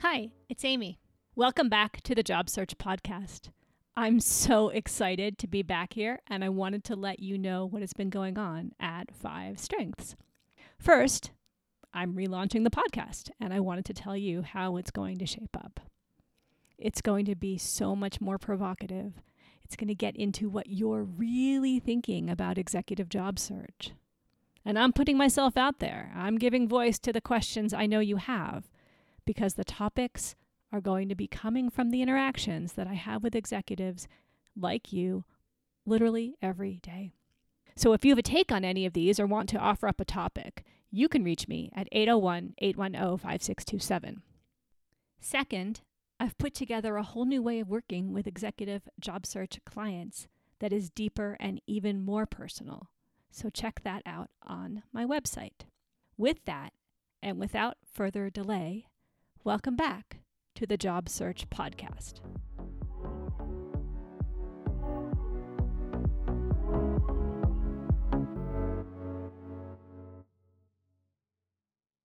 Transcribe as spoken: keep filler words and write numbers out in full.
Hi, it's Amy. Welcome back to the Job Search Podcast. I'm so excited to be back here, and I wanted to let you know what has been going on at Five Strengths. First, I'm relaunching the podcast, and I wanted to tell you how it's going to shape up. It's going to be so much more provocative. It's going to get into what you're really thinking about executive job search. And I'm putting myself out there. I'm giving voice to the questions I know you have, because the topics are going to be coming from the interactions that I have with executives like you literally every day. So if you have a take on any of these or want to offer up a topic, you can reach me at eight oh one, eight one oh, five six two seven. Second, I've put together a whole new way of working with executive job search clients that is deeper and even more personal. So check that out on my website. With that, and without further delay, welcome back to the Job Search Podcast.